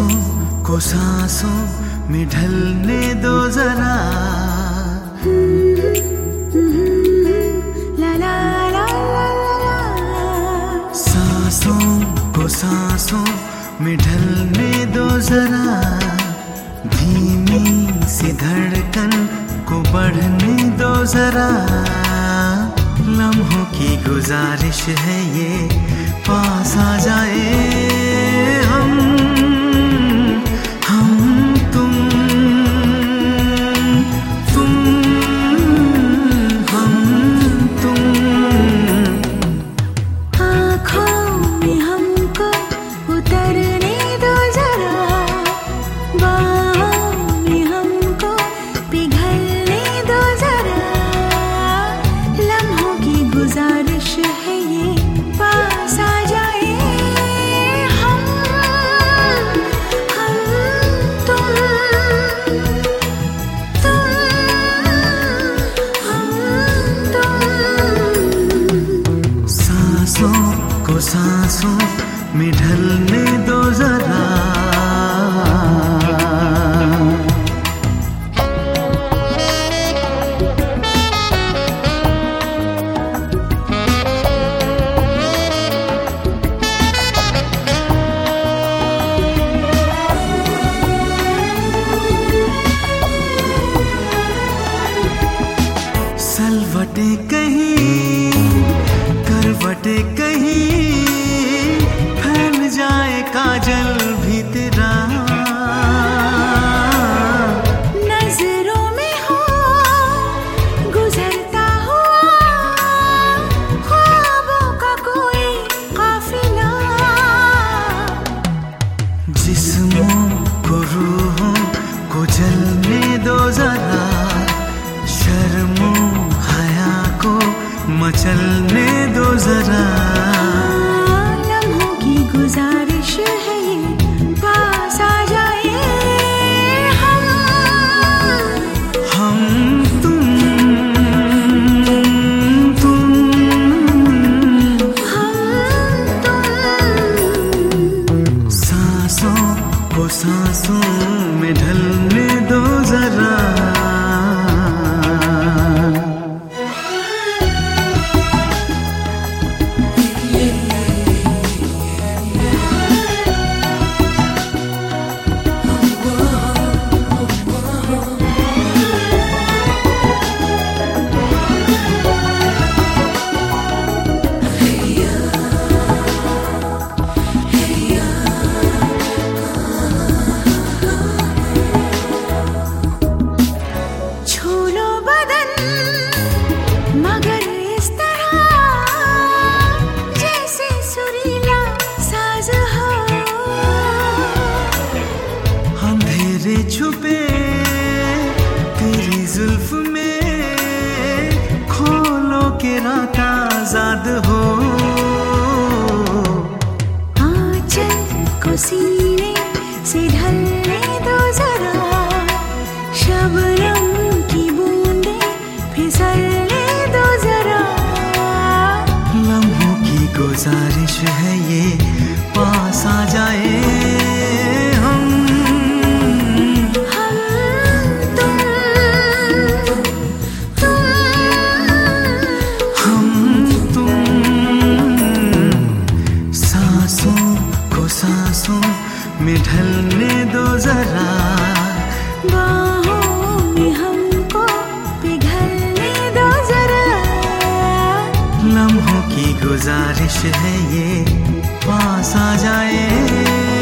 को सांसों में ढलने दो जरा। सांसों को सांसों में ढलने दो जरा, धीमी सी धड़कन को बढ़ने दो जरा। लम्हों की गुजारिश है ये, पास आ जाए हम तुम हम तुम। आँखों में हमको उतरने दो जरा, बाहों में हमको पिघलने दो जरा। लम्हों की गुजारिश है ये, पास आ जाए हम तुम हम तुम। सांसों को सांसों में ढलने दो जरा। सलवटे कहीं करवटे कहीं, फैल जाए काजल भी तेरा। नजरों में हो गुजरता हुआ ख्वाबों का कोई काफिला। जिस्मों को रूहों को जलने दो जरा, शर्मो हया को मचलने दो जरा। लम्हों की गुजारिश है ये, पास आ जाए हम तुम हम तुम। सांसों को सांसों में ढलने दो जरा। छुपे तेरी जुल्फ में, खोलो के रात आजाद हो। आंचल को सीने से ढलने दो जरा, शबनम की बूंदे फिसलने दो जरा। लम्हों की गुजारिश है ये, पास आ जाए हम सांसों में ढलने दो जरा। बाहों में हमको पिघलने दो जरा। लम्हों की गुजारिश है ये, पास आ जाए